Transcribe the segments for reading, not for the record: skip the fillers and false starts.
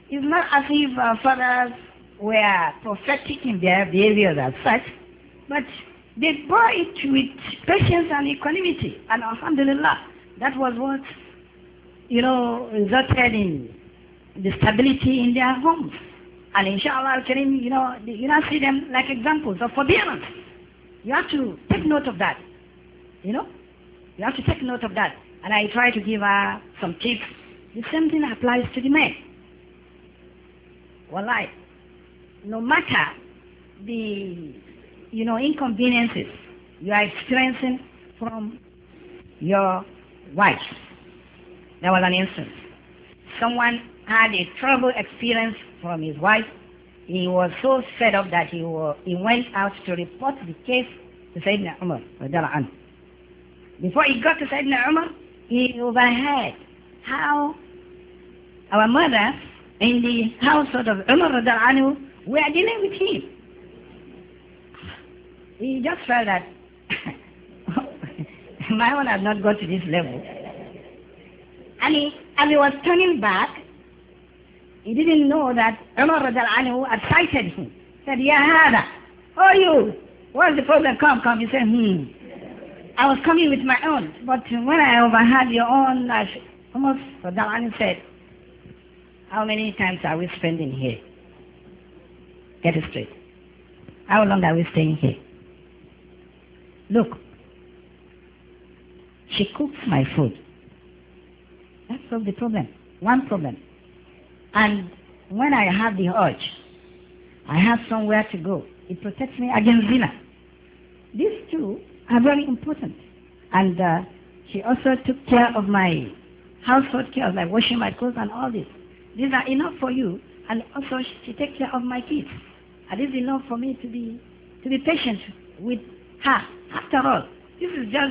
It's not as if our fathers were prophetic in their behavior as such, but they bore it with patience and equanimity. And alhamdulillah, that was what, resulted in the stability in their homes. And inshallah al-Karim, you now see them like examples of forbearance. You have to take note of that. You have to take note of that. And I try to give her some tips. The same thing applies to the men. Wallahi, no matter the, inconveniences you are experiencing from your wife. There was an instance. Someone had a terrible experience from his wife. He was so fed up that he went out to report the case to Sayyidina Umar. Before he got to Sayyidina Umar, he overheard how our mothers in the household of Umar were dealing with him. He just felt that my own had not got to this level. And as he was turning back, he didn't know that Umar had cited him. He said, Ya Hada, oh you, what's the problem? Come. He said, I was coming with my own, but when I overheard your own, Umar said, how many times are we spending here? Get it straight. How long are we staying here? Look, she cooks my food. That solves the problem. One problem. And when I have the urge, I have somewhere to go. It protects me against zina. These two are very important. And she also took care of my household care, like washing my clothes and all this. These are enough for you. And also she takes care of my kids. And this is enough for me to be patient with her. After all, this is just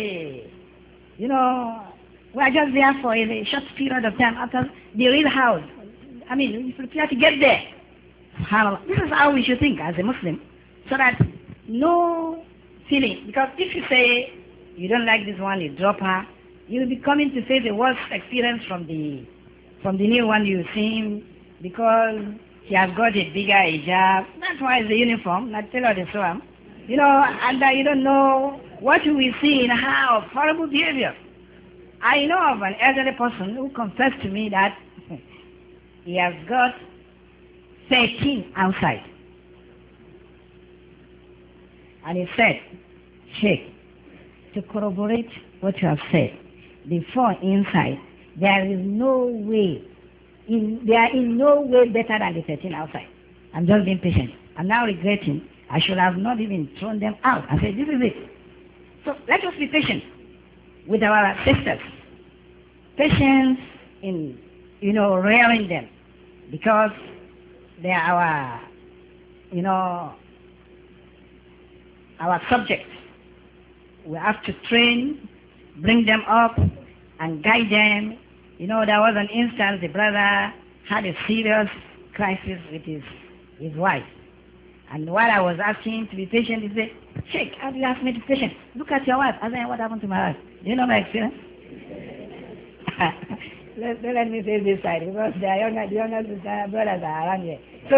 we are just there for a short period of time after the real house. I mean, we prepare to get there. This is how we should think as a Muslim, so that no feeling. Because if you say you don't like this one, you drop her, you will be coming to face the worst experience from the new one you see, because she has got a bigger hijab. That's why it's the uniform, not tell her the swam. And you don't know what you will see in her of horrible behavior. I know of an elderly person who confessed to me that he has got 13 outside. And he said, Sheikh, to corroborate what you have said, the 4 inside, there is no way, they are in no way better than the 13 outside. I'm just being patient. I'm now regretting I should have not even thrown them out. I said, this is it. So let us be patient with our sisters. Patience in, rearing them, because they are our subjects. We have to train, bring them up, and guide them. There was an instance, the brother had a serious crisis with his wife. And while I was asking him to be patient, he said, Sheikh, how do you ask me to be patient? Look at your wife. I said, what happened to my wife? Do you know my experience? let me say this side, because the younger brothers are around here. So,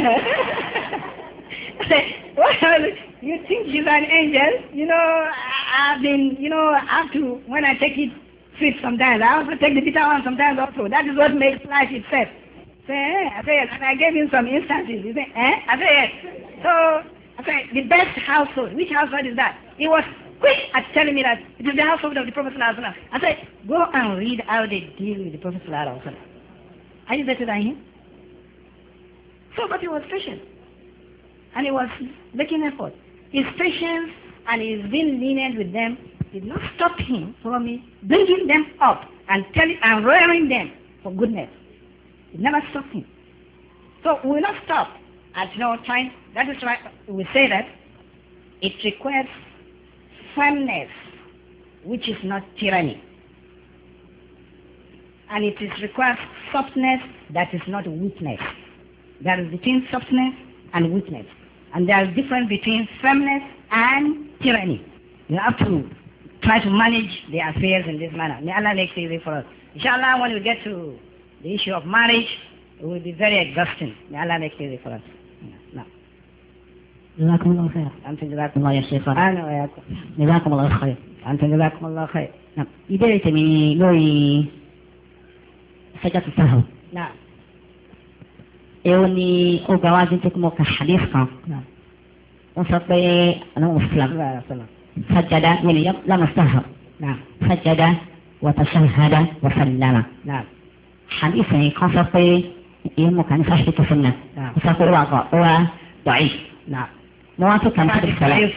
you think she's an angel? I've been, when I take it sweet sometimes, I also take the bitter one sometimes also. That is what makes life itself. I said, yes. And I gave him some instances. He said, I said, yes. So, I said, the best household. Which household is that? He was quick at telling me that it is the household of the Prophet ﷺ. I said, go and read how they deal with the Prophet ﷺ. Are you better than him? So, but he was patient. And he was making effort. His patience and his being lenient with them did not stop him from bringing them up and rearing them for goodness. It never stopped him. So we will not stop at trying. That is why we say that it requires firmness, which is not tyranny. And it requires softness that is not weakness. There is between softness and weakness. And there is difference between firmness and tyranny. You have to try to manage the affairs in this manner. May Allah make it easy for us. Inshallah, when we get to the issue of marriage, It will be very exhausting. May Allah make it easy for us. No. جزاكم الله خير. أنتم جزاكم الله يا شيخ. أنا وياكم. جزاكم الله خير. أنتم جزاكم الله خير. نعم. ìbéèrè tèmi lórí sajdatut sahw. نعم. èwo ni ó gba wájú tó kí mo ka hadith kan. نعم. wọ́n sọ pé àwọn muslim sajada yẹn lama sahw. نعم. sajada wa tashahhada wa sallama. نعم. hadith yẹn kan sọ pé ìyẹn mo kàn ní sáṣẹ́ tó fún mi. نعم. wọ́n sọ pé ó wà da'if. نعم. mo wá tó kàn sí ìsọ̀rọ̀.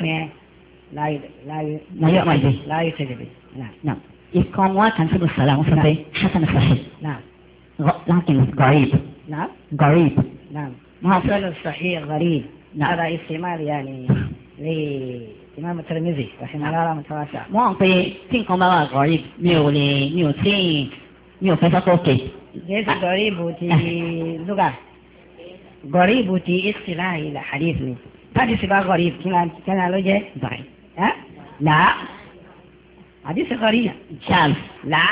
لا يؤمن به. لا يؤتى به. نعم. نعم. يكون واحد في الصلاة وصفي حسن صحيح. نعم. لكن غريب. نعم. غريب. نعم. ما حسن الصحيح غريب. نعم. هذا استعمال يعني لإمام الترمذي رحمه الله متواسع. wọ́n pe tí nǹkan bá wà غريب mi ò fẹ́ sọ́kò òkè. ليس غريب تي لغة. غريب تي اصطلاح الحديث ni. هذه سبا غريب كنا لو جاء ضعيف. ها؟ لا. حديث غريب. شاذ. لا.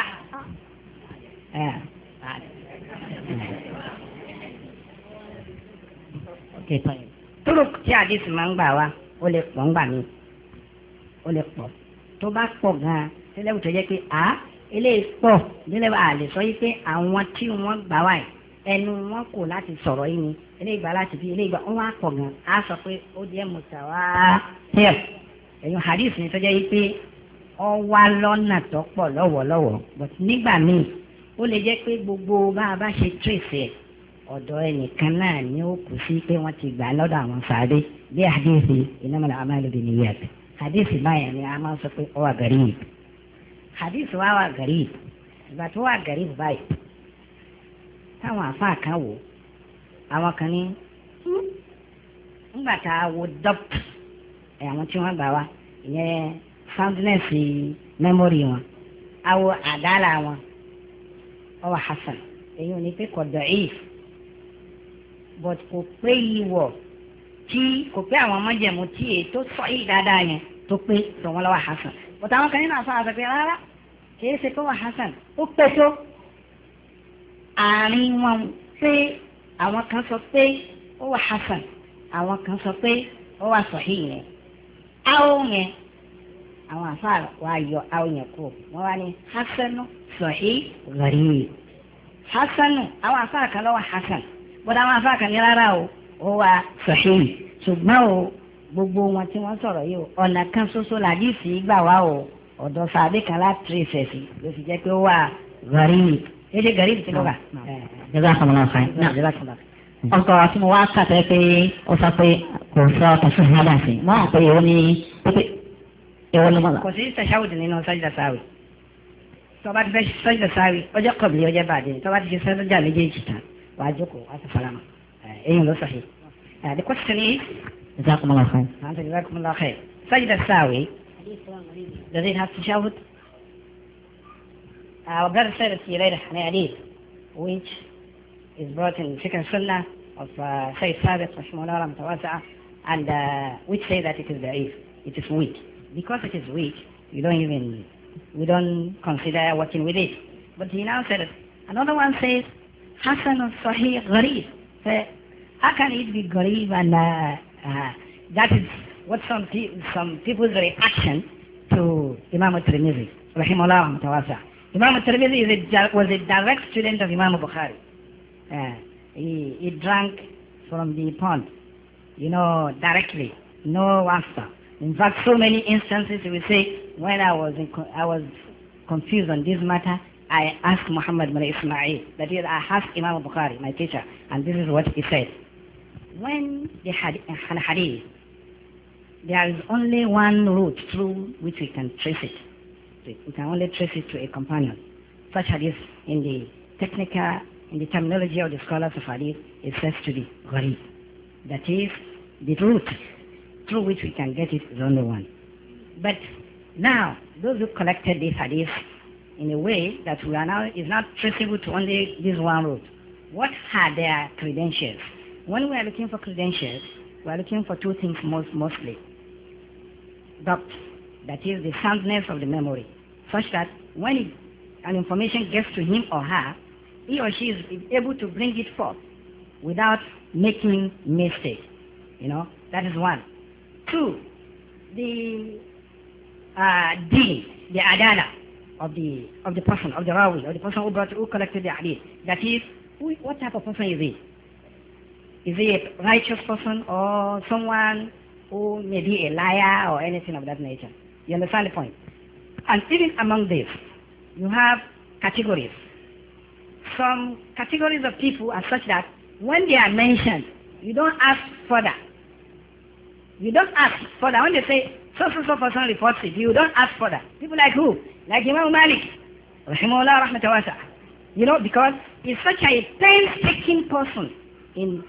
اوكي طيب. طرق tí àdìsí máa ń gbà wá ó lè pọ̀ ńgbà mí ó lè pọ̀ tó bá pọ̀ gan-an tẹ́lẹ̀ tó jẹ́ pé eléyìí pọ̀ nílẹ̀ a lè sọ yìí pé àwọn tí wọ́n gbà wá yìí ẹnu wọn kò láti sọ̀rọ̀ yìí ni eléyìí gbà láti fi eléyìí gbà wọ́n wá pọ̀ gan-an á sọ pé ó jẹ́ mutawatir ẹ̀yìn hadith ni tó jẹ́ yìí pé ọ wá lọ́nà tó pọ̀ lọ́wọ́lọ́wọ́ but nígbà míì ó lè jẹ́ pé gbogbo bá a bá ṣe trace ẹ̀ ọ̀dọ̀ ẹnìkan náà ni ó kù sí pé wọ́n ti gbà lọ́dọ̀ àwọn sàádé bí hadithi innamal a'malu binniyat hadithi báyìí ni a máa ń sọ pé ó wà garib hadithi wa wà garib ìgbà tó wà garib báyìí táwọn àfáà kan wò àwọn kan ní ńgbà tá a wo dọ́pt àwọn tí wọ́n gbà wá ìyẹn soundness memory wọn a wo àdálà wọn ó wà hasan èyí ò ní pé kò da'if but kò pé ìwọ̀ tí kò pé àwọn ọmọjẹ̀mú tí èyí tó sọ yìí dáadáa yẹn tó pé tó wọn lọ́wọ́ hasan but àwọn kan nínú àṣà àṣà pé rárá kìí ṣe pé wà hasan ó pé tó àárín wọn pé àwọn kan sọ pé ó wà hasan àwọn kan sọ pé ó wà sahih yẹn áwọ̀ yẹn àwọn àṣà wa yọ áwọ̀ yẹn kú wọn wá ní hasanu sahih gharib hasanu àwọn àṣà kan lọ́wọ́ hasan bọ́dá wọn afá kan ní rárá o ó wà sahih ṣùgbọ́n o gbogbo wọn tí wọ́n sọ̀rọ̀ yìí o ọ̀nà kan ṣoṣo làdíìsì gbà wá o ọ̀dọ̀ sàbí kan láti ṣẹ̀sì ló fi jẹ́ pé ó wà gharib èdè gharib ti lọ́gà. jazakumullahu khairan. ọkọ̀ tí mo wá kàtẹ́ pé ó sọ pé kò sọ kẹsàn án náà sí mọ́ àpé èwo ni èwo ni mọ́. kò sí tashahhud nínú sajda sáwì tọ́ba ti fẹ́ sajda sáwì ọjọ́ qabli ọjọ́ ba'di tọ́ba ti ṣe sajda méjèèjì tán واجوكو واسفلما ايه لو صحيح the question is جزاكم الله خير. أنت جزاكم الله خير. سجد الساوي does it have تشهد؟ Our brother said it's later an hadith which is brought in Fiqh Sunnah of Sayyid Sabiq rahimahullah mutawasi'a and which say that it is da'if, it is weak. Because it is weak, we don't consider working with it. But he now said it. Another one says Hasan al-Sahih Gharib. So how can it be Gharib and that is what some people's reaction to Imam al-Tirmidhi rahimahullah mutawasi'a. Imam al-Tirmidhi was a direct student of Imam al-Bukhari. He drank from the pond, directly, no wasta. In fact, so many instances we say, when I was confused on this matter, I asked Muhammad bin Ismail, that is, I asked Imam al-Bukhari, my teacher, and this is what he said. When the hadith, there is only one route through which we can trace it. We can only trace it to a companion. Such hadith in the terminology of the scholars of hadith is said to be gharib. That is, the route through which we can get it is only one. But now, those who collected this hadith in a way that is not traceable to only this one route, what are their credentials? When we are looking for credentials, we are looking for two things mostly. That is the soundness of the memory, such that when an information gets to him or her, he or she is able to bring it forth without making mistake. That is one. Two, the deen, the adala of the person, of the rawi, of the person who collected the hadith. That is, what type of person is he? Is he a righteous person or someone who may be a liar or anything of that nature? You understand the point? And even among this, you have categories. Some categories of people are such that when they are mentioned, you don't ask further. You don't ask further. When they say, so person reports it, you don't ask further. People like who? Like Imam Malik, rahimahullah rahmatan wasi'ah. Because he's such a painstaking person in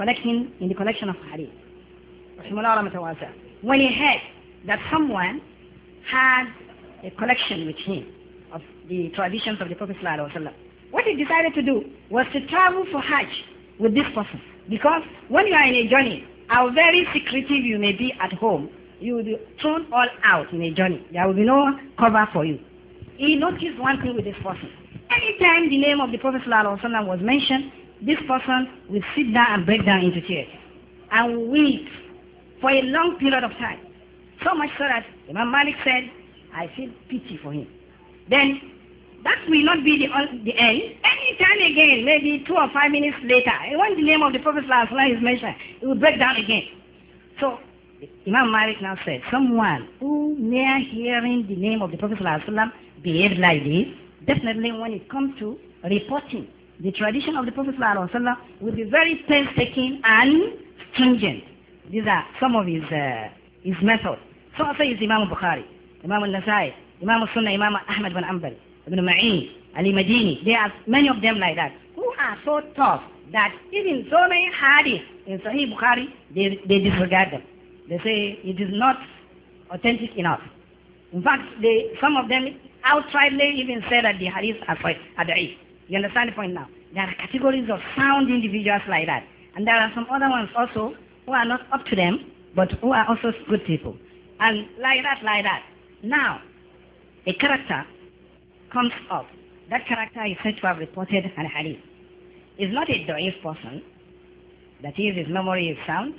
the collection of hadith. Rahimahullah rahmatan wasi'ah. When he heard that someone had a collection with him of the traditions of the Prophet sallallahu alaihi wasallam, what he decided to do was to travel for Hajj with this person. Because when you are in a journey, how very secretive you may be at home, you will be thrown all out in a journey. There will be no cover for you. He noticed one thing with this person. Anytime the name of the Prophet ﷺ was mentioned, this person will sit down and break down into tears and weep for a long period of time. So much so that Imam Malik said, I feel pity for him. Then that will not be the end. Anytime again, maybe 2 or 5 minutes later, when the name of the Prophet ﷺ is mentioned, it will break down again. So Imam Malik now said, someone who near hearing the name of the Prophet ﷺ behaved like this, definitely when it comes to reporting the tradition of the Prophet ﷺ will be very painstaking and stringent. These are some of his methods. So also is Imam Bukhari, Imam al-Nasai, Imam al-Sunnah, Imam Ahmad bin Ambal, Ibn Ma'in, Ali Madini. There are many of them like that, who are so tough that even so many hadith in Sahih Bukhari, they disregard them. They say it is not authentic enough. In fact, some of them outrightly even say that the hadith are da'if. You understand the point now? There are categories of sound individuals like that. And there are some other ones also who are not up to them, but who are also good people. And like that. Now, a character comes up. That character is said to have reported an hadith. Is not a da'if person. That is, his memory is sound.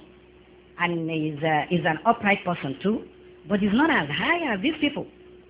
And is an upright person too. But is not as high as these people.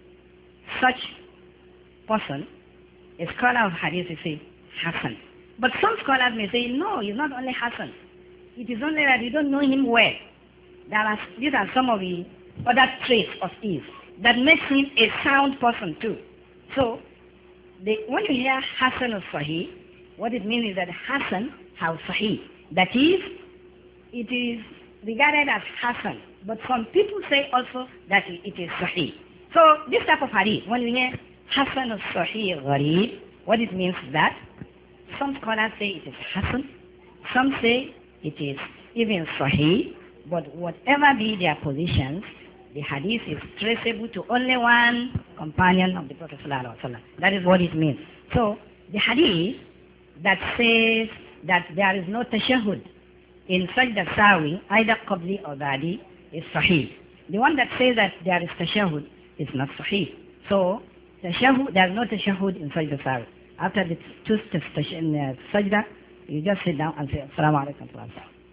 Such person, a scholar of hadith, will say, Hassan. But some scholars may say, no, he's not only Hassan. It is only that you don't know him well. These are some of the other traits of his that makes him a sound person too. So, when you hear Hassan al-Sahih, what it means is that Hassan al-Sahih. That is, it is regarded as Hassan. But some people say also that it is Sahih. So, this type of hadith, when you hear Hassan al-Sahih Gharib, what it means is that some scholars say it is Hassan, some say it is even Sahih, but whatever be their positions, the hadith is traceable to only one companion of the Prophet ﷺ. That is what it means. So, the hadith that says that there is no tashahud in sajda sawi, either qabli or badi, is Sahih. The one that says that there is tashahud is not Sahih. So, there is no tashahud in sajda sawi. After the two steps in sajda, you just sit down and say, Assalamu alaikum wa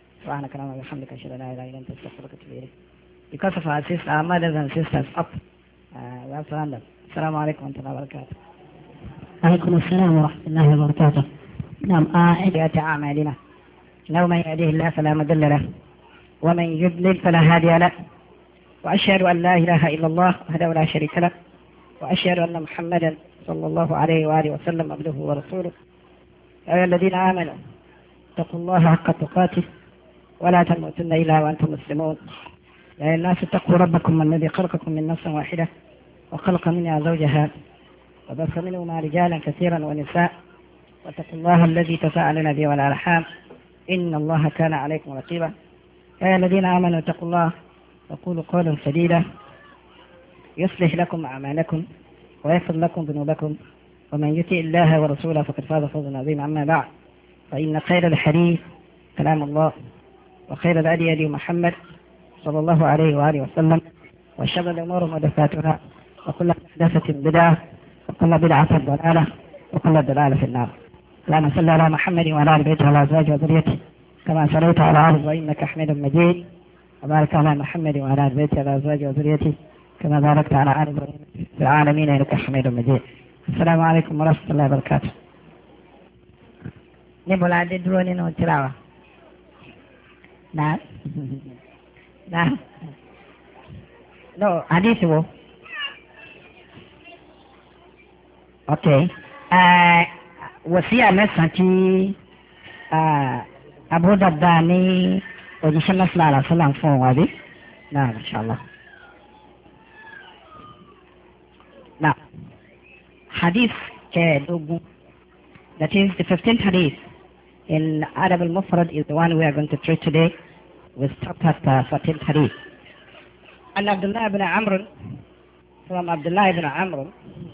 rahmatullahi. Because of our mothers and sisters up, we have to hand up. Assalamu alaikum wa rahmatullahi wa barakatuh. عليكم السلام ورحمة الله وبركاته. نعم سيئات أعمالنا إنه من يهده الله فلا مضل له ومن يضلل فلا هادي له وأشهد أن لا إله إلا الله وحده لا شريك له وأشهد أن محمدا صلى الله عليه وآله وسلم عبده ورسوله. يا أيها الذين آمنوا اتقوا الله حق تقاته ولا تموتن إلا وأنتم مسلمون. يا أيها الناس اتقوا ربكم الذي خلقكم من نفس واحدة وخلق منها زوجها وبث منهما رجالا كثيرا ونساء واتقوا الله الذي تساءلون به والأرحام إن الله كان عليكم رقيبا. يا أيها الذين آمنوا اتقوا الله وقولوا قولا سديدا يصلح لكم أعمالكم ويغفر لكم ذنوبكم ومن يطع الله ورسوله فقد فاز فوزا عظيما. أما بعد فإن خير الحديث كلام الله وخير الهدي هدي محمد صلى الله عليه وآله وسلم وشر الأمور محدثاتها وكل محدثة بدعة وكل بدعة ضلالة وكل ضلالة في النار. اللهم صل على محمد وعلى آل بيته وعلى أزواجه وذريته كما صليت على آل إبراهيم إنك حميد مجيد وبارك على محمد وعلى آل بيته وعلى أزواجه وذريته كما باركت على آل إبراهيم في العالمين إنك حميد مجيد. السلام عليكم ورحمة الله وبركاته. níbo la dé dúró nínú tírà wa? Náà no àdìsí wo? Ok wòsíà mẹ́sàn-án tí Abu Darda ní òjíṣẹ́ náà sallallahu alaihi wasallam fún wa bí? Náà inshallah. Now hadith kẹẹ̀ẹ́dógún, that is the 15th hadith in Adab al-Mufrad is the one we are going to treat today. We stop at 14th hadith. And Abdullah ibn Amr, from Abdullah ibn Amr,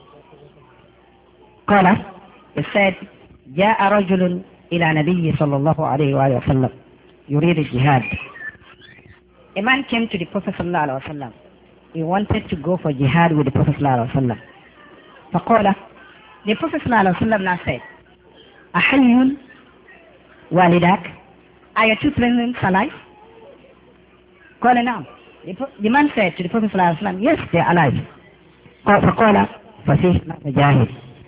قال, he said, جاء رجل إلى نبي صلى الله عليه وآله وسلم يريد الجهاد. A man came to the Prophet صلى الله عليه وسلم. He wanted to go for jihad with the Prophet صلى الله عليه وسلم. فقال, the Prophet صلى الله عليه وسلم now said, أحي والدك, are your two parents alive? قال نعم. The man said to the Prophet صلى الله عليه وسلم, yes, they are alive. فقال ففيهما مجاهد.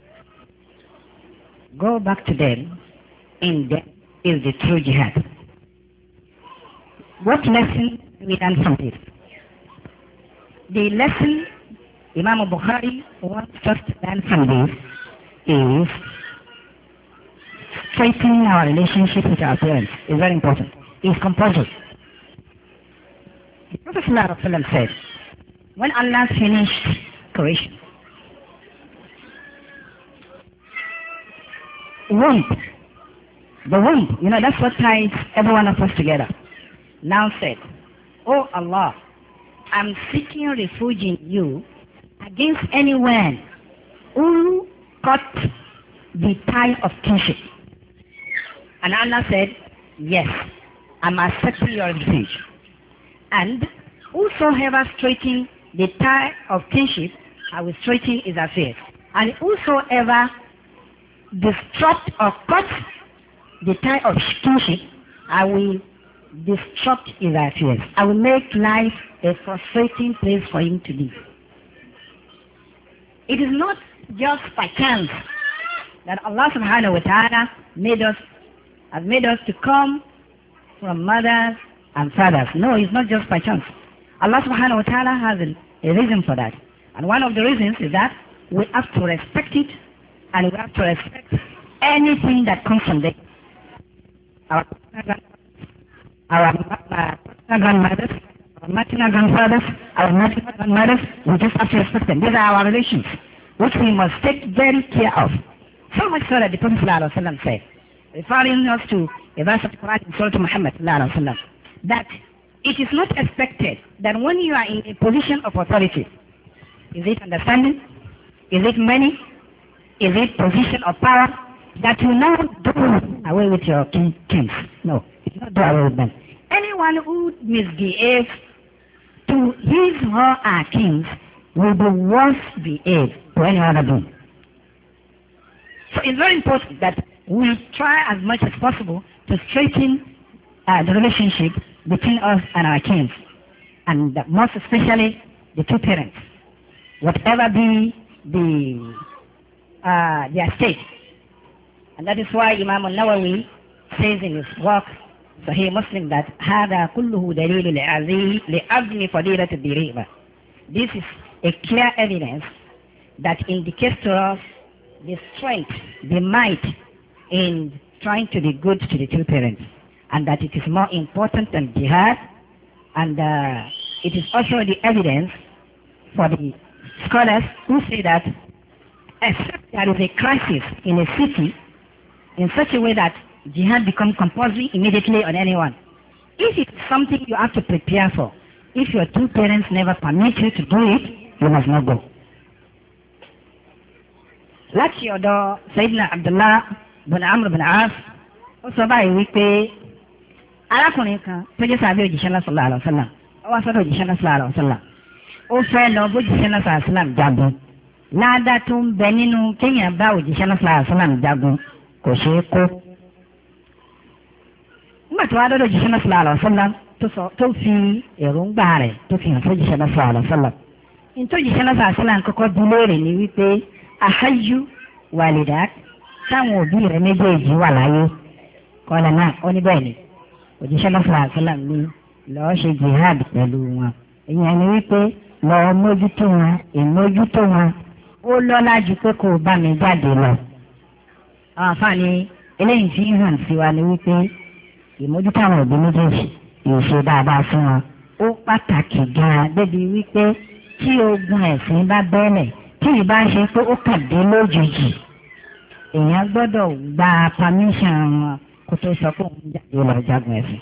Go back to them, in them is the true jihad. What lesson do we learn from this? The lesson Imam Bukhari wants us to learn from this is strengthening our relationship with our parents is very important. It's compulsory. The Prophet ﷺ said, when Allah finished creation, the womb, that's what ties every one of us together, now said, oh Allah, I'm seeking refuge in you against anyone who cut the tie of kinship. And Allah said, yes, I'm accepting your refuge. And whosoever straighten the tie of kinship, I will straighten his affairs. And whosoever disrupt or cut the tie of kinship, I will disrupt his affairs. I will make life a frustrating place for him to live. It is not just by chance that Allah subhanahu wa ta'ala has made us to come from mothers and fathers. No, it's not just by chance. Allah subhanahu wa ta'ala has a reason for that. And one of the reasons is that we have to respect it, and we have to respect anything that comes from them. Our grandmothers, our maternal grandfathers, our maternal grandmothers, we just have to respect them. These are our relations, which we must take very care of. So much so that the Prophet ﷺ said, referring us to a verse of the Quran in Surah Muhammad ﷺ, that it is not expected that when you are in a position of authority, is it understanding, is it money, is it position of power, that you now do away with your kings. No, it's not do away with them. Anyone who misbehaves to his or her kings will be worse behaved to any other being. So it's very important that we try as much as possible to straighten the relationship between us and our kings, and most especially the two parents, whatever be their state. And that is why Imam al-Nawawi says in his work Sahih Muslim that هذا كله دليل لعظم فضيلة الدريبة. This is a clear evidence that indicates to us the strength, the might in trying to be good to the two parents, and that it is more important than jihad. And it is also the evidence for the scholars who say that except there is a crisis in a city in such a way that jihad becomes compulsory immediately on anyone. If it's something you have to prepare for, if your two parents never permit you to do it, you must not go. Láti ọ̀dọ̀ Sayyidina Abdullah bin Amr bin As, ó sọ báyìí wípé arákùnrin kan tó jẹ́ sàbí òjíṣẹ́ náà sallallahu alaihi wasallam, ó wá sọ́dọ̀ òjíṣẹ́ náà sallallahu alaihi wasallam, ó fẹ́ lọ bójíṣẹ́ náà sallallahu alaihi wasallam jagun. Ládàá tó ń bẹ nínú kéèyàn bá òjíṣẹ́ náà sallallahu alaihi wasallam jagun kò ṣeé kó. nígbà tí wàá dọ́dọ̀ jíṣẹ́ náà sallallahu alaihi wasallam tó fi èròǹgbà rẹ̀ tó fi hàn fún jíṣẹ́ náà sallallahu alaihi wasallam. nítorí jíṣẹ́ náà sallallahu alaihi wasallam kọ́kọ́ dúró rẹ̀ ní wípé ahayyu walidak táwọn òbí rẹ̀ méjèèjì wà láyé kọ́lá náà ó ní bẹ́ẹ̀ ni òjíṣẹ́ náà sallallahu alaihi wasallam ní lọ́ọ́ ṣe jihad pẹ̀lú wọn. ìyẹn ni wípé lọ́ọ́ mójútó wọn ìmójútó wọn ó lọ́lá ju pé kó o bá mi jáde lọ. àwọn àfààní eléyìí fi hàn sí wa ni wípé ìmójútó àwọn òbí méjèèjì ìṣe dáadáa fún wọn ó pàtàkì gan-an débi wípé tí ogun ẹ̀sìn bá bẹ́ẹ̀lẹ̀ tí ìbá ṣe pé ó kàn dé lójijì èèyàn gbọ́dọ̀ gba permission wọn kó tó sọ pé òun jáde lọ jagun ẹ̀sìn.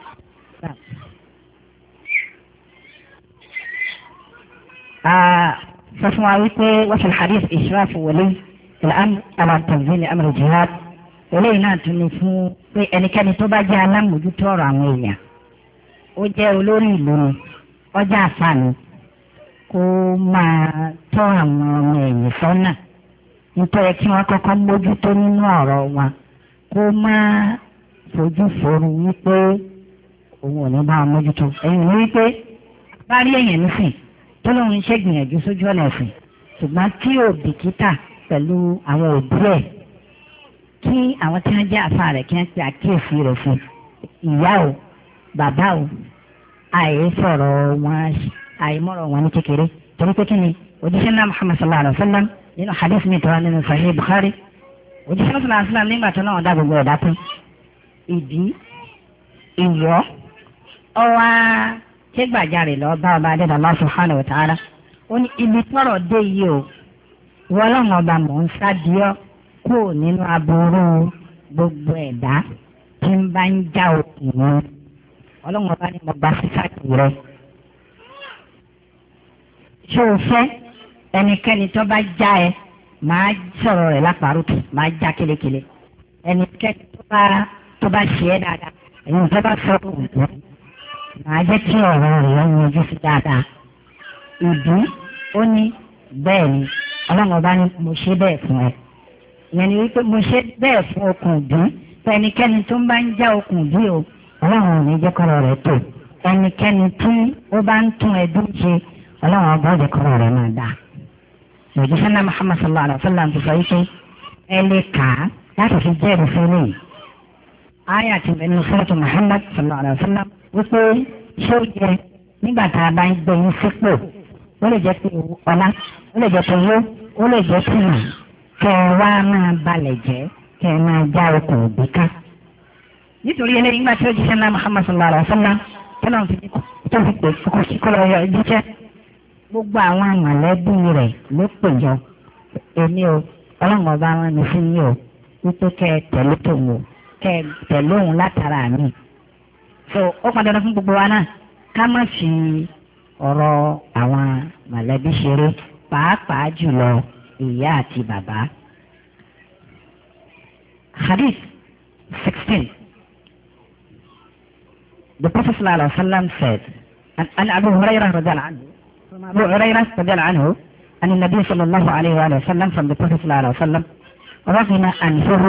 sọ fún wa wípé wọ́n fi hadith ìṣúráfù wọlé ìlànà alàtàzíní amr jihad eléyìí náà tún ní fún pé ẹnikẹ́ni tó bá jẹ́ alámòjútó ọ̀rọ̀ àwọn èèyàn ó jẹ́ olórí ìlú ni ọjà àfààní kó máa tọ́ àwọn ọmọ ẹ̀yìn sọ́nà nítorí kí wọ́n kọ́kọ́ mójútó nínú ọ̀rọ̀ wọn kó máa fojú fòrò wípé òun ò ní bá wọn mójútó ẹ̀yìn wípé bá rí èèyàn nísìn tó lóun ṣe gbìyànjú sójú ọ̀nà ẹ̀sìn ṣùgbọ́n tí ò bìkítà pẹ̀lú àwọn òbí ẹ̀ kí àwọn tí wọ́n jẹ́ àfa rẹ̀ kí wọ́n pe àkíyèsí rẹ̀ fún ìyá o bàbá o àìsọ̀rọ̀ wọn àìmọ̀rọ̀ wọn ní kékeré torí pé kí ni òjíṣẹ́ náà Muhammad sallallahu alaihi wa sallam nínú hadith mi tọ́wọ́ nínú Sahih Bukhari òjíṣẹ́ náà sallallahu alaihi wa sallam nígbà tó náà dá gbogbo ẹ̀dá pín ìdí ìwọ́ ọwá kégbàjarè lọ bá ọba adéda Allah subhanahu wa ta'ala ó ní ibi tọ́rọ̀ dé yìí o wọ́n lọ́wọ́ ọba mò ń sádìọ́ kó nínú aburú gbogbo ẹ̀dá tí ń bá ń já òkè wọn ọlọ́wọ́ ọba ní mo gba sísàkì rẹ. ṣé o fẹ́ ẹnikẹ́ni tó bá já ẹ máa sọ̀rọ̀ rẹ̀ lápárùtù máa já kélékélé ẹnikẹ́ni tó bá ṣe é dáadáa ẹ̀yin tó bá sọ òun tó máa jẹ́ kí ọ̀rọ̀ rẹ̀ yanjú sí dáadáa. ìdí ó ní bẹ́ẹ̀ ni ọlọ́run ọba ní mo ṣe bẹ́ẹ̀ fún ẹ. ìyẹn ni wípé mo ṣe bẹ́ẹ̀ fún okùn ìdí ẹnikẹ́ni tó ń bá ń já okùn ìdí o ọlọ́run ò ní jẹ́ kọ́rọ̀ rẹ̀ tó ẹnikẹ́ni tí ó bá ń tún ẹdún ṣe ọlọ́run ọba ó jẹ́ kọ́rọ̀ rẹ̀ máa dáa. òjíṣẹ́ náà Muhammad sallallahu alaihi wa sallam ti sọ wípé ẹ lè kà á láti fi jẹ́rìí fún eléyìí. Aya ti bẹ̀rẹ̀ ní sọ́ọ̀tù Muhammad sallallahu alaihi wa sallam wípé ṣé ó jẹ nígbà tá a bá ń gbé yín sípò ó lè jẹ́ pé ọlá ó lè jẹ́ pé owó ó lè jẹ́ pé mà kẹ́ ẹ wá máa balẹ̀ jẹ́ kẹ́ ẹ máa já okùn òbí ká. nítorí eléyìí nígbà tí ó jíṣẹ́ náà Muhammad sallallahu alaihi wa sallam tọ́lá tó fi pè kókó sí kọ́lọ́ yọ jíṣẹ́ gbogbo àwọn mọ̀lẹ́bí rẹ̀ ló pè jọ èmi o ọlọ́run ọba wọn mi fún yín o wípé kẹ́ ẹ tẹ̀lé tòun o kẹ́ ẹ tẹ̀lé òun látara mi. so ó padà lọ fún gbogbo wa náà ká má fi ọ̀rọ̀ àwọn mọ̀lẹ́bí ṣeré pàápàá jùlọ ìyá àti bàbá. Hadith 16. The Prophet sallallahu alaihi wasallam said, and Abu Hurairah radhiyallahu anhu, from Abu Hurairah radhiyallahu anhu, and the Nabi sallallahu alaihi wasallam from the Prophet sallallahu alaihi wasallam, رغم أنفه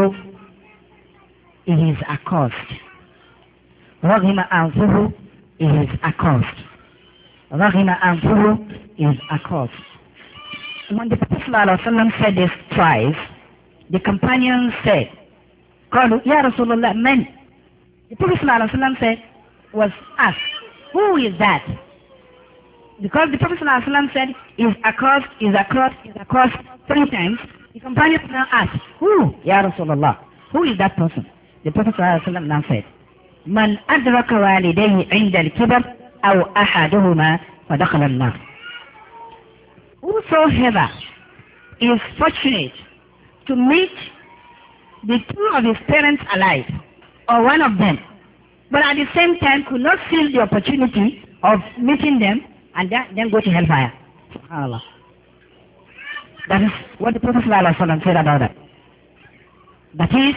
is accursed. رغم أنفه is accursed. رغم أنفه is accursed. When the Prophet ﷺ said this twice, the companions said, قالوا يا رسول الله من? The Prophet ﷺ said, was asked, who is that? Because the Prophet ﷺ said, is accursed, is accursed, is accursed 3 times. The companions now asked, who? Ya Rasulullah, who is that person? The Prophet ﷺ now said, من أدرك والديه عند الكبر أو أحدهما فدخل النار. Whosoever is fortunate to meet the 2 of his parents alive, or one of them, but at the same time could not seize the opportunity of meeting them and then go to hellfire. SubhanAllah. That is what the Prophet ﷺ said about that. That is,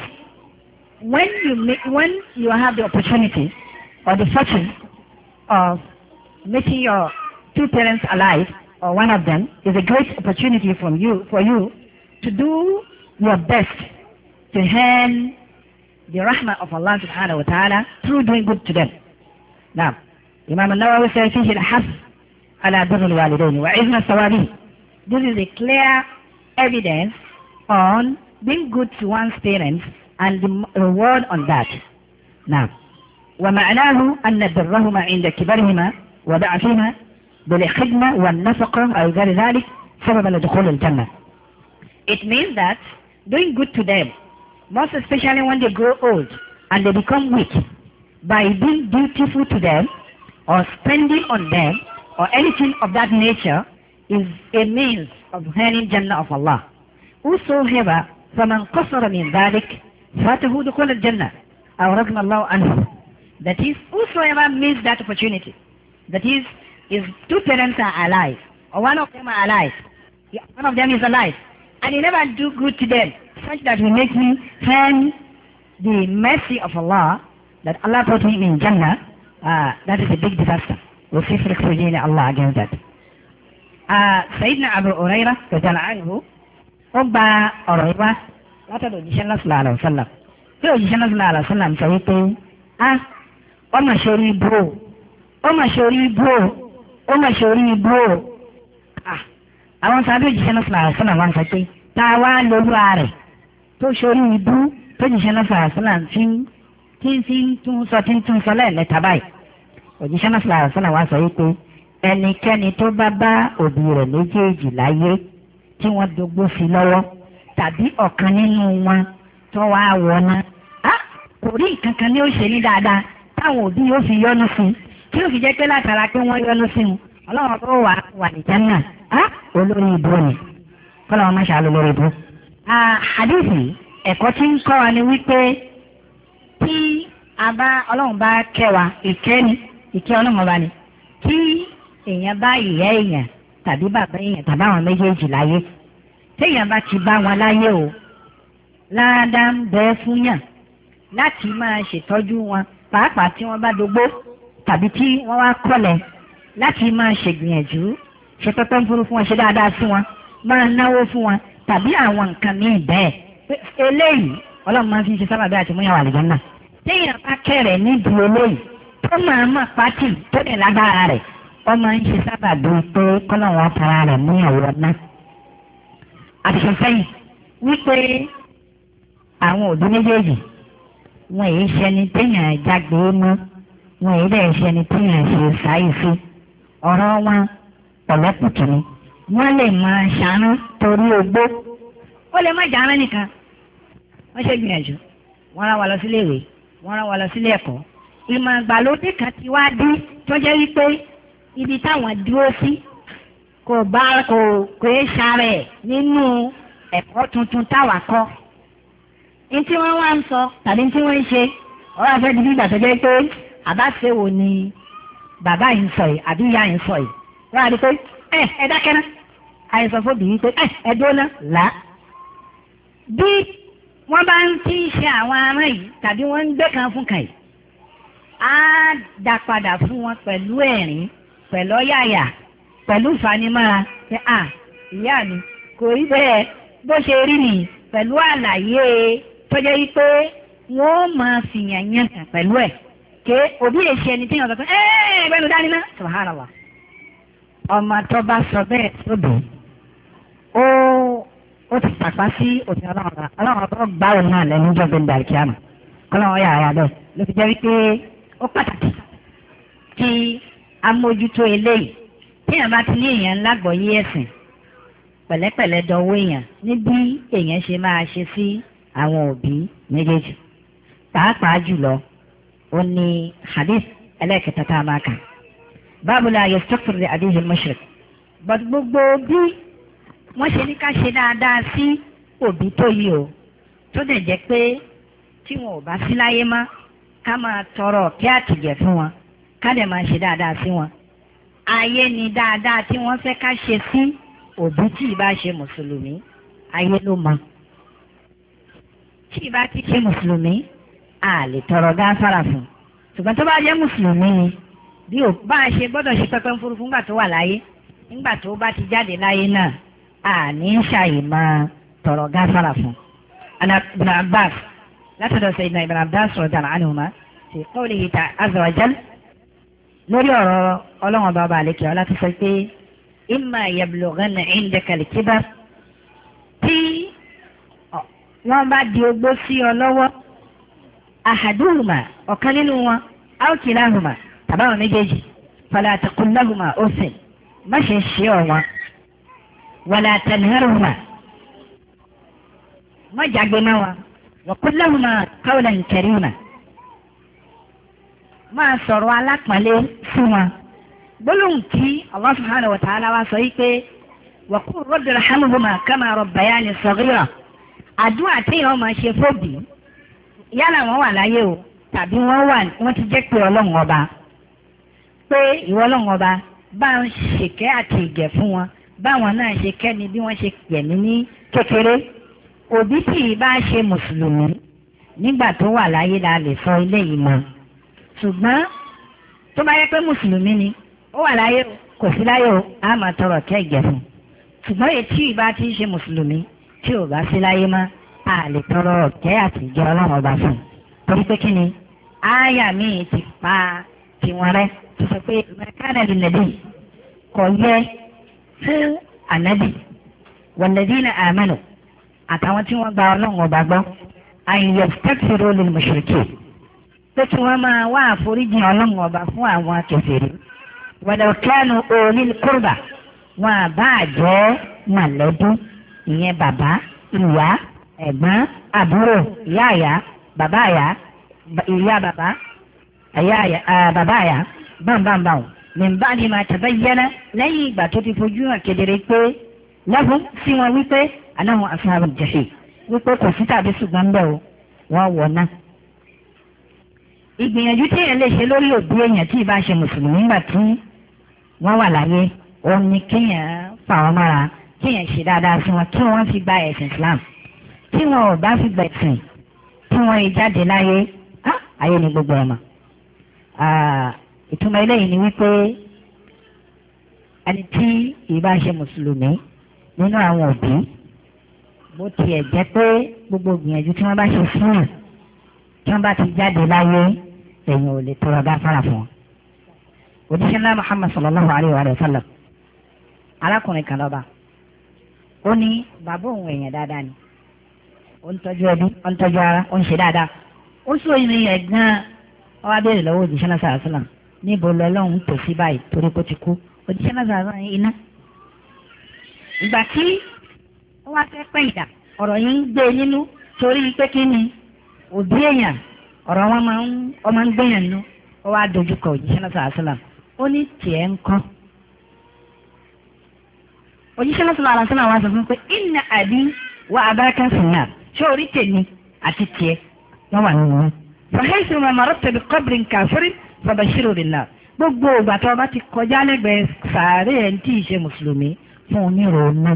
when you have the opportunity or the fortune of meeting your 2 parents alive, or one of them, is a great opportunity for you to do your best to earn the rahmah of Allah subhanahu wa ta'ala through doing good to them. Now, Imam al-Nawawi says, فيه الحث على بر الوالدين وعظم الثوابين. This is a clear evidence on being good to one's parents and the reward on that. Now, ومعناه أن برهما عند كبرهما وضعفهما بالخدمة والنفقة أو غير ذلك سببا لدخول الجنة. It means that doing good to them, most especially when they grow old and they become weak, by being dutiful to them or spending on them or anything of that nature, is a means of earning Jannah of Allah. Whosoever فمن قصر من ذلك فاته دخول الجنة أو رضي الله عنه. That is, whosoever missed that opportunity, that is, his two parents are alive, or one of them are alive, one of them is alive, and he never do good to them, such that will make me earn the mercy of Allah, that Allah put him in Jannah, that is a big disaster. We'll see Allah against that. Sayyidina Abu Hurairah radiyallahu anhu, ó gba ọ̀rọ̀ ìwá látọ̀dọ̀ òjíṣẹ́ náà sallallahu alaihi wasallam. Tí òjíṣẹ́ náà sallallahu alaihi wasallam sọ wípé, ọmọ ṣorí ibú, ọmọ ṣorí ibú, ọmọ ṣorí ibú. Àwọn sábẹ́ òjíṣẹ́ náà sallallahu alaihi wasallam wá ń sọ pé, tá a wá lóluwà rẹ̀ tó ṣorí ibú tó òjíṣẹ́ náà sallallahu alaihi wasallam tí ń tún sọ lẹ́ẹ̀mẹ́ta báyìí. Òjíṣẹ́ náà sallallahu alaihi wasallam wá sọ wípé, ẹnikẹ́ni tó bá bá òbí rẹ̀ méjèèjì láyé tí wọ́n dogbó sí lọ́wọ́ tàbí ọ̀kan nínú wọn tó wá wọná, kò rí nǹkan kan ní ó ṣe ní dáadáa táwọn òbí yóò fi yọ́nú sí, tí ó fi jẹ́ pé látara pé wọ́n yọ́nú sí wọn ọlọ́run tó wà ní Jánnà, olórí ibú ni kọ́lá wọn má ṣe alólórí ibú. Hadithi ẹ̀kọ́ tí ń kọ́ wa ni wípé tí ọlọ́run bá kẹ́ wa, ìkẹ́ ọlọ́run ọba ni, tí èèyàn bá ìyá èèyàn tàbí bàbá èèyàn tàbí àwọn méjèèjì láyé, téèyàn bá ti bá wọn láyé o, ládàá ń bẹ fún yàn láti máa ṣètọ́jú wọn, pàápàá tí wọ́n bá dogbó tàbí tí wọ́n wá kọ́lẹ̀, láti máa ṣègbìyànjú ṣe pẹ́pẹ́ ń fúru fún wọn, ṣe dáadáa sí wọn, máa náwó fún wọn tàbí àwọn nǹkan míì bẹ́ẹ̀. Eléyìí ọlọ́run máa fi ń ṣe sábàbí àti múyàwó àlùjánnà. Téèyàn bá kẹ̀rẹ̀ nídìí eléyìí tó máa mọ̀ pátì tó dẹ̀ lágbára rẹ̀, wọ́n máa ń ṣe sábàbí pé kọ́nà wọn tara rẹ̀ múyàwó ọ̀nà. Àtìṣe sẹ́yìn wípé àwọn òbí méjèèjì wọn èyí ṣẹni téèyàn jágbe mú, wọn èyí dẹ̀ ṣẹni téèyàn ṣe sáyé sí. Ọ̀rọ̀ wọn pọ̀lọ́pùtù ni. Wọ́n lè máa ṣàánú torí ogbó. Ó lè má jàánú nìkan. Wọ́n ṣe gbìyànjú. Wọ́n rán wa lọ sílé ìwé. Wọ́n rán wa lọ sílé ẹ̀kọ́. Ìmọ̀ àgbàlódé kan ti wá dé tó jẹ́ wípé ibi táwọn dúró sí kò é ṣàrẹ̀ nínú ẹ̀kọ́ tuntun táwa kọ́. Ní tí wọ́n wá ń sọ tàbí tí wọ́n ń ṣe, ọ̀rọ̀ afẹ́ di bí ìgbà tó jẹ́ pé àbáṣe wo ni bàbá yìí ń sọ yìí àbí ìyá yìí ń sọ yìí. Wọ́n á di pé ẹ dákẹ́ ná. Àìsàn fòbí yìí pé ẹ dúró ná là. Bí wọ́n bá ń tí ń ṣe àwọn ará yìí tàbí wọ́n ń gbé kan fún kan yìí, á dá padà fún wọn pẹ̀lú ẹ̀rín, pẹ̀lú ọ̀yàyà, pẹ̀lú ìfanimára pé ìyá mi kò rí bẹ́ẹ̀ bó ṣe rí nìyí, pẹ̀lú àlàyé tó jẹ́ wípé wọ́n máa fìyàn yàn kàn pẹ̀lú ẹ̀ ké òbí èṣì ẹni tí wọ́n sọ pé ẹgbẹ́nu dání ná subhanallah. Ọmọ tó bá sọ bẹ́ẹ̀ tóbi ó ti tàpá sí òfin ọlọ́run tó gbá òun náà lẹ́nu ìjọba ìgbà ìkíyàmù kọ́lọ́run yà á bẹ́ẹ̀ ló fi jẹ́ wípé ó pàtàkì kí amójútó eléyìí téèyàn bá ti ní èèyàn lágbọ̀ọ́yé ẹ̀sìn pẹ̀lẹ́pẹ̀lẹ́ dọwọ́ èèyàn ní bí èèyàn ṣe máa ṣe sí àwọn òbí méjèèjì. Pàápàá jùlọ ó ní hadith ẹlẹ́ẹ̀kẹta tá a máa kà. Báwo la yastaghfir li abihi al-mushrik. But gbogbo bí wọ́n ṣe ní ká ṣe dáadáa sí òbí tó yìí o, tó dẹ̀ jẹ́ pé tí wọn ò bá sí láyé mọ́ ká máa tọrọ kí àtìjẹ fún wọn, ká dẹ̀ máa ṣe dáadáa sí wọn. Ayé ni dáadáa tí wọ́n fẹ́ ká ṣe sí òbí tí ìbá ṣe mùsùlùmí, ayé ló mọ̀. Tí ìbá ti ṣe mùsùlùmí, a lè tọrọ gáfárà fún. Ṣùgbọ́n tó bá jẹ́ mùsùlùmí ni, bí ò bá ṣe gbọ́dọ̀ ṣe pẹ́pẹ́ ń fúru fún nígbà tó wà láyé, nígbà tó bá ti jáde láyé náà, a ní ṣàyè máa tọrọ gáfárà fún. Ibn Abbas látọ̀dọ̀ Sayyidina Ibn Abbas radiyallahu anhuma fi qawlihi azza wa jal lórí ọ̀rọ̀ ọlọ́wọ́n bàbá àlekè ọlá tó sọ pé imma yablughanna indaka al-kibar tí wọ́n bá di ogbó sí ọ lọ́wọ́ ahaduhuma ọ̀kan nínú wọn aw kilahuma tàbáwọn méjèèjì fala taqul lahuma uffin má ṣe ṣe ọ̀wọ́n wala tanharhuma má jágbe má wọn wa qul lahuma qawlan karima máa sọ̀rọ̀ alápọ̀nlé fún wọn gbólóhùn tí Allah subhanahu wa ta'ala wá sọ yìí pé wa qul rabbi irhamhuma kama rabbayani saghira àdúrà téèyàn máa ṣe fóbì yálà wọ́n wà láyé o tàbí wọ́n ti jẹ́ pé ọlọ́run ọba pé ìwọ ọlọ́run ọba bá ń ṣèkẹ́ àti ìgẹ̀ fún wọn báwọn náà ṣe kẹ́ni bí wọ́n ṣe pẹ̀mí ní kékeré òbí tí ì bá ṣe mùsùlùmí nígbà tó wà láyé la lè sọ ilé yìí mọ́ ṣùgbọ́n tó bá yẹ pé mùsùlùmí ni ó wà láyé o kò sí láyé o á máa tọrọ kẹ́ ìgẹ̀ fún ṣùgbọ́n èyí tí ì bá ti ṣe mùsùlùmí tí ò bá sí láyé mọ́ a lè tọrọ ọ̀kẹ́ àti ìjọ ọlọ́run ọba fún un torí pé kí ni ááyà míì ti pa tiwọn rẹ tó sọ pé mẹkánà lè nàbí kò yẹ fún ànábì walladhina amanu àtàwọn tí wọ́n gba ọlọ́run ọba gbọ́ an yastaghfiru lil mushrikeen pé kí wọ́n máa wá àforíjì ọlọ́run ọba fún àwọn kèfèrí walau kanu ulil qurba wọn àbá àjẹ́ mọ̀lẹ́bí ìyẹn bàbá ìyá ẹ̀gbọ́n àbúrò ìyá àyà bàbá àyà ìyá bàbá bàbá àyà bámbámbám min ba'di ma tabayyana lẹ́yìn ìgbà tó ti fojú hàn kedere pé lahum sí wọn wípé annahum ashabul jahim wípé kò sí tàbí ṣùgbọ́n ń bẹ̀ o wọ́n wọ̀ náà. ìgbìyànjú tí èèyàn lè ṣe lórí òbí èèyàn tí ì bá ṣe mùsùlùmí nígbà tí wọ́n wà láyé òun ni kéèyàn fà wọ́n mára kéèyàn ṣe dáadáa sí wọn kí wọ́n fi gba ẹ̀sìn Islam tí wọn ò bá fi gbẹ̀sìn tí wọ́n yìí jáde láyé ayé ni gbogbo ọmọ. ìtumọ̀ eléyìí ni wípé ẹni tí ìbá ṣe mùsùlùmí nínú àwọn òbí bó tiẹ̀ jẹ́ pé gbogbo gbìyànjú tí wọ́n bá ṣe fún yàn tí wọ́n bá ti jáde láyé èèyàn ò lè tọrọ gáfárà fún wọn. òjíṣẹ́ ńlá Muhammad sallallahu alayhi wa sallam arákùnrin kan lọ́ba ó ní bàbá òun èèyàn dáadáa ni ó ń tọ́jú ẹbí ó ń tọ́jú ara ó ń ṣe dáadáa ó sọ ìrìn yẹn gan-an ó wá béèrè lọ́wọ́ òjíṣẹ́ náà sallallahu alayhi wa sallam níbo lọ́lọ́run tò sí báyìí torí kó ti kú òjíṣẹ́ náà sallallahu alayhi wa sallam iná. ìgbà tí ó wá fẹ́ pẹ́ ìdá ọ̀rọ̀ yìí ń gbé nínú torí pé kí ni òbí èèyàn ọ̀rọ̀ wọn máa ń gbéyàn nínú ó wá dojúkọ òjíṣẹ́ náà sallallahu alayhi wa sallam ó ní tiẹ̀ ń kọ́ òjíṣẹ́ náà sallallahu alayhi wa sallam wá sọ fún pé inna abi wa abaka finnar ṣé orí tèmi àti tiẹ̀ wọ́n wà nínú wọn. fàhẹ́sì ma mararta bi qabrin kafirin fabashiru billah gbogbo ìgbà tó bá ti kọjá lẹ́gbẹ̀ẹ́ sàárè ẹ̀ ń tí ì ṣe mùsùlùmí fún oníròónú.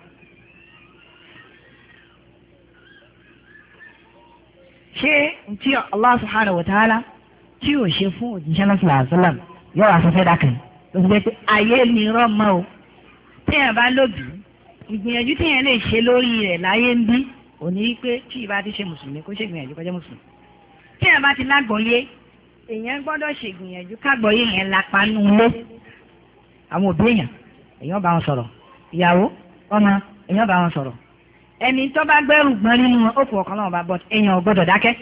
ṣé tí Allah subhanahu wa ta'ala tí ò ṣe fún òjíṣẹ́ náà sallallahu alaihi wasallam yóò wá fẹ́fẹ́ dákẹ́ ló fi jẹ́ pé ayé ni rọ́mọ́ o téèyàn bá lóbi ìgbìyànjú téèyàn lè ṣe lórí rẹ̀ láyé ń bí òní wípé tí ìbá ti ṣe mùsùlùmí kó ṣe ìgbìyànjú kọjá mùsùlùmí téèyàn bá ti lágbọ̀ọ́yé èèyàn gbọ́dọ̀ ṣe ìgbìyànjú kágbọ̀ọ́yé yẹn lápá nù lé àwọn òbí èèyàn bá wọn sọ̀rọ̀ ìyàwó ọmọ èèyàn bá wọn sọ̀rọ̀ ẹni tó bá gbẹ́rù gbọ́n nínú wọn ó kù ọ̀kan náà bá bọ́ èèyàn gbọ́dọ̀ dákẹ́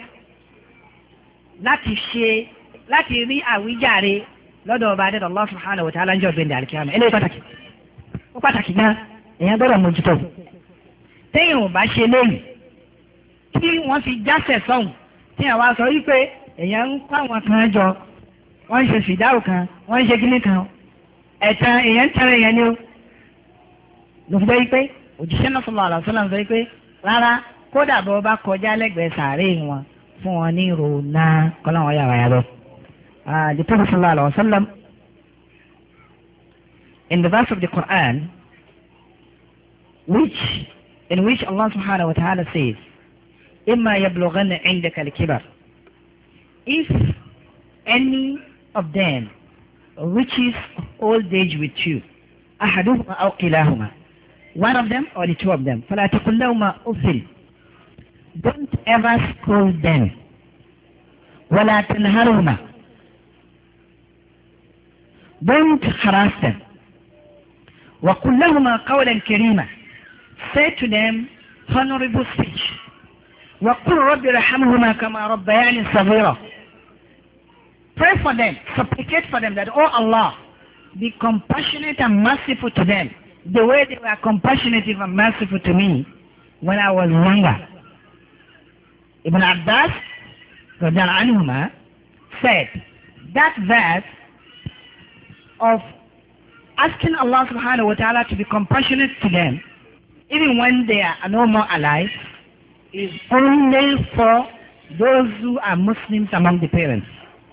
láti rí àwíjàre lọ́dọ̀ ọba adẹ́dọ̀ Allah subhanahu wa ta'ala ń jọ gbẹ̀ndẹ̀ àlùkìyámà eléyìí pàtàkì ó pàtàkì gan èèyàn gbọ́dọ̀ mójútó téèyàn ò bá ṣe léyìí tí wọ́n fi jásẹ̀ sọ́hùn tí àwa sọ wípé èèyàn ń kó àwọn kan jọ wọ́n ń ṣe fìdáwò kan wọ́n ń ṣe kíní kan ẹ̀tàn èèyàn ń tẹ̀rẹ̀ èèyàn ni ó ló fi jẹ́ wípé òjíṣẹ́ náà sallallahu alaihi wasallam sọ wípé rárá kódà bọ́ bá kọjá lẹ́gbẹ̀ẹ́ sàárè wọn fún wọn ní ròónà kọ́láwọn yàrá yàrá. The Prophet sallallahu alaihi wasallam in the verse of the Quran in which Allah subhanahu wa ta'ala says إما يبلغن عندك الكبر if any of them reaches old age with you أحدهما أو كلاهما one of them or the two of them فلا تقل لهما أف don't ever scold them. وَلَا تَنْهَرُهُمَا. Don't harass them. وَقُلْ لَهُمَا قَوْلًا كَرِيمًا. Say to them honorable speech. وَقُلْ رَبِّ رَحَمْهُمَا كَمَا رَبَّيَانِي صَغِيرًا. Pray for them, supplicate for them that, oh Allah, be compassionate and merciful to them the way they were compassionate and merciful to me when I was younger. Ibn Abbas anhuma said that verse of asking Allah subhanahu wa ta'ala to be compassionate to them even when they are no more alive is only for those who are Muslims among the parents.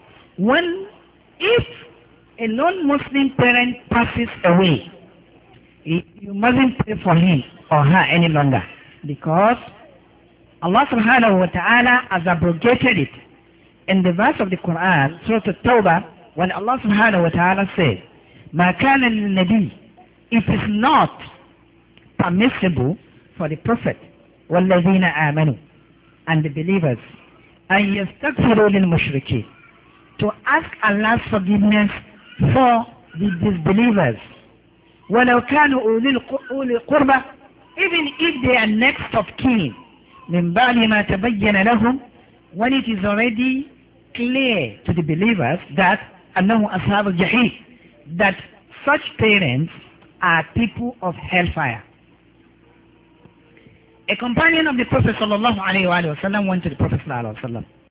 If a non-Muslim parent passes away, you mustn't pray for him or her any longer, because Allah subhanahu wa ta'ala has abrogated it in the verse of the Quran, Surah At-Tawbah, when Allah subhanahu wa ta'ala said, مَا كَانَ لِلنَّبِيِّ. It is not permissible for the Prophet وَالَّذِينَ آمَنُوا and the believers أَن يَسْتَغْفِرُوا لِلْمُشْرِكِينَ to ask Allah's forgiveness for the disbelievers. وَلَوْ كَانُوا أُولِي الْقُرْبَى. Even if they are next of kin, مِنْ بَعْدِ مَا تَبَيَّنَ لَهُمْ, when it is already clear to the believers that أَنَّهُ أَصْحَابُ الْجَحِيمِ, that such parents are people of hellfire. A companion of the Prophet sallallahu alaihi wasallam went to the Prophet sallallahu alaihi wasallam